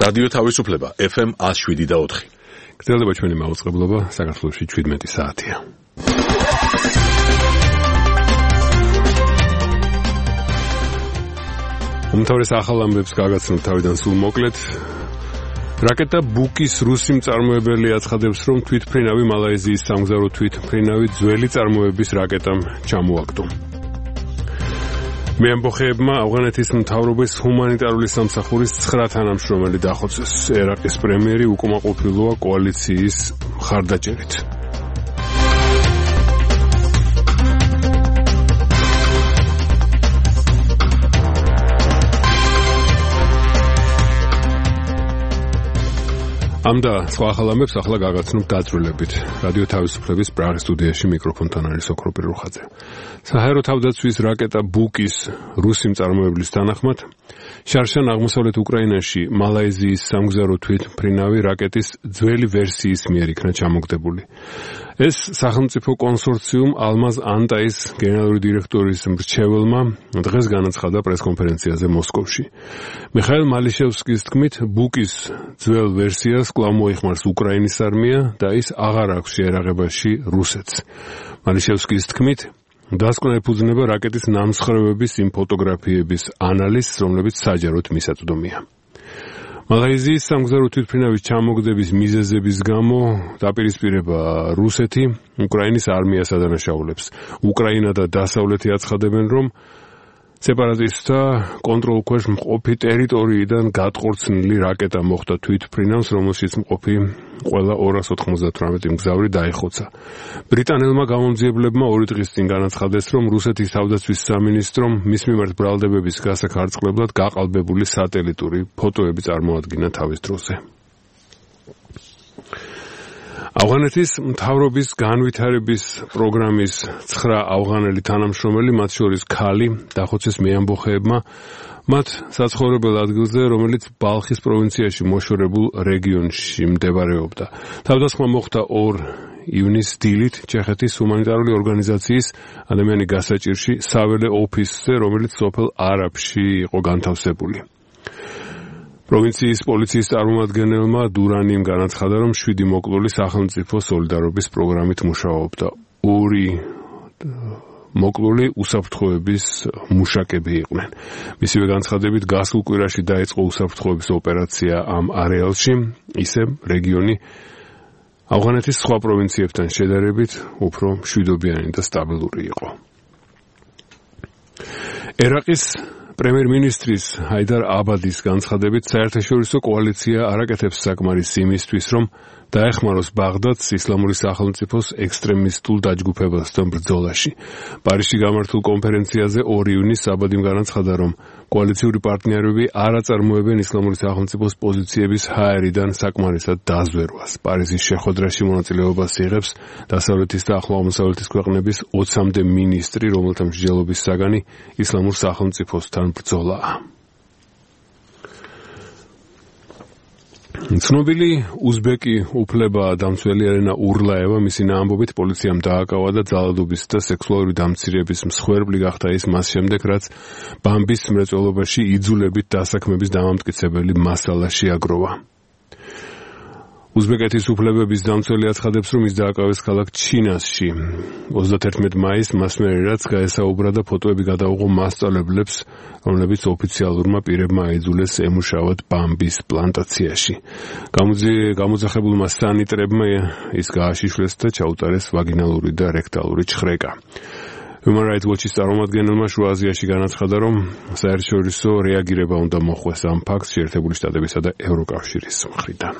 რადიო თავისუფლება FM 107.4. გრძელდება ჩვენი მაუწყებლობა, საქართველოში 17 საათია. უმთავრეს ახალ ამბებს გაგაცნობთ თავიდან სულ მოკლედ. რაკეტა ბუკის რუსი მწარმოებელი აცხადებს, რომ თვითმფრინავი მალაიზიის სამგზავრო თვითმფრინავი ძველი წარმოების რაკეტამ ჩამოაგდო. მეამბოხეებმა ავღანეთის მთავრობის ჰუმანიტარული სამსახურის 9 თანამშრომელი დახოცეს. ერაყის პრემიერი უკმაყოფილოა კოალიციის მხარდაჭერით. ამ და სხვა ახალ ამბებს ახლა გაგაცნობთ დაწვრილებით. რადიო თავისუფლების პრაღის სტუდიაში მიკროფონთან არის ოქროპირ რუხაძე. საჰაერო თავდაცვის რაკეტა ბუკის რუსი მწარმოებლის თანახმად შარშან აღმოსავლეთ უკრაინაში მალაიზიის სამგზავრო თვითმფრინავი რაკეტის ძველი ვერსიის მიერ იქნა ჩამოგდებული. ეს სახელმწიფო კონსორციუმ ალმაზ ანტაის გენერალური დირექტორის მრჩეველმა დღეს განაცხადა პრესკონფერენციაზე მოსკოვში. მიხაილ მალიშევსკის თქმით, ბუკის ძველ ვერსიას კვლავ მოიხმარს უკრაინის არმია და ის აღარ აქვს შეერაღებაში რუსეთს. მალიშევსკის თქმით, დასკვნა ეფუძნება რაკეტის ნამსხვრევების იმ ფოტოგრაფიების ანალიზს, რომლებიც საჯაროდ მისაწვდომია. მალაიზიის სამგზავრო თვითმფრინავის ჩამოგდების მიზეზების გამო დაპირისპირება რუსეთი უკრაინის არმიას ადანაშაულებს. უკრაინა და დასავლეთი აცხადებენ, რომ სეპარატისტთა კონტროლქვეშ მყოფი ტერიტორიიდან გატყორცნილი რაკეტა მოხვდა თვითმფრინავს, რომელშიც მყოფი ყველა 298 მგზავრი დაიხოცა. ბრიტანელმა გამომძიებლებმა 2 დღის წინ განაცხადეს, რომ რუსეთის თავდაცვის სამინისტრომ მის მიმართ ბრალდებების გასახარწყლებლად გაყალბებული სატელიტური ფოტოები წარმოადგინა თავის დროზე. ავღანეთის მთავრობის განვითარების პროგრამის 9 ავღანელი თანამშრომელი, მათ შორის ქალი, დახოცეს მეამბოხეებმა მათ საცხოვრებელ ადგილზე, რომელიც ბალხის პროვინციაში მოშორებულ რეგიონში მდებარეობდა. თავდასხმა მოხდა 2 ივნისს დილით ჩეხეთის ჰუმანიტარული ორგანიზაციის ადამიანი გასაჭირში საველე ოფისზე, რომელიც სოფელ არაბში იყო განთავსებული. პროვინციის პოლიციის წარმომადგენელმა დურანიმ განაცხადა, რომ 7 მოკლული სახელმწიფო სოლიდარობის პროგრამით მუშაობდა. 2 მოკლული უსაფრთხოების მუშაკები იყვნენ. მისივე განცხადებით, გასულ კვირაში დაიწყო უსაფრთხოების ოპერაცია ამ არეალში, ისე რეგიონი ავღანეთის სხვა პროვინციებთან შედარებით უფრო მშვიდობიანი და სტაბილური იყო. ერაყის პრემიერ-მინისტრის ჰაიდარ აბადის განცხადებით, საერთაშორისო კოალიცია არაკეთებს საკმარის იმისთვის, რომ დაეხმაროს ბაღდადს ისლამური სახელმწიფოს ექსტრემისტულ დაჯგუფებასთან ბრძოლაში. პარიზში გამართულ კონფერენციაზე 2 ივნისს აბადიმ განაცხადა, რომ კოალიციური პარტნიორები არ აწარმოებენ ისლამური სახელმწიფოს პოზიციების ჰაერიდან საკმარისად დაზვერვას. პარიზის შეხვედრაში მონაწილეობას იღებს დასავლეთის და ახლო აღმოსავლეთის ქვეყნების 20-მდე მინისტრი, რომელთა მსჯელობის საგანი ისლამურ სახელმწიფოსთან ბრძოლაა. ცნობილი უზბეკი უფლება-დამცველი ელენა ურლაევა მისი ამბობით პოლიციამ დააკავა და ძალადობის და სექსუალური დამცირების მსხვერპლი გახდა ის მას შემდეგ, რაც ბამბის მრეწველობაში იძულებით დასაქმების დამამტკიცებელი მასალა შეაგროვა. უზბეკეთის უფლებების დამცველი აცხადებს, რომ ის დააკავეს ქალაქ ჩინასში. 31 მაისს მას მერე რაც გაესაუბრა და ფოტოები გადაუღო მასწავლებლებს, რომლებიც ოფიციალურმა პირებმა აიძულეს ემუშავათ ბამბის პლანტაციაში. გამოძახებულმა სანიტრებმა ის გააშიშვლეს და ჩაუტარეს ვაგინალური და რექტალური ჩხრეკა. Human Rights Watch-ის წარმომადგენელმა შუა აზიაში განაცხადა, რომ საერთაშორისო რეაგირება უნდა მოხვდეს ამ ფაქტს შეერთებული შტატებისა და ევროკავშირის მხრიდან.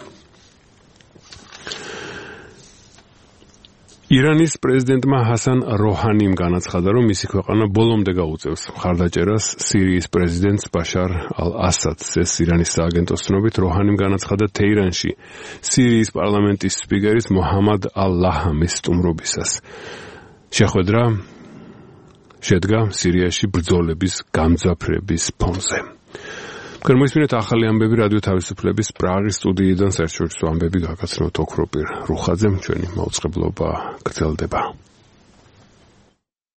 ირანის პრეზიდენტმა ჰასან როჰანიმ განაცხადა, რომ მისი ქვეყანა ბოლომდე გაუწევს მხარდაჭერას სირიის პრეზიდენტს ბაშარ ალ-ასადს. ეს ირანის სააგენტოს ცნობით, როჰანიმ განაცხადა თეირანში სირიის პარლამენტის სპიკერის მოჰამად ალ-ლაჰამის სტუმრობისას. შეხვედრა შედგა სირიაში ბრძოლების გამძაფრების ფონზე. Მოისმინეთ ახალი ამბები რადიო თავისუფლების პრაღის სტუდიიდან საერთაშორისო ამბები გაგაცნობთ ოქროპირ რუხაძემ, ჩვენი მაუწყებლობა გრძელდება.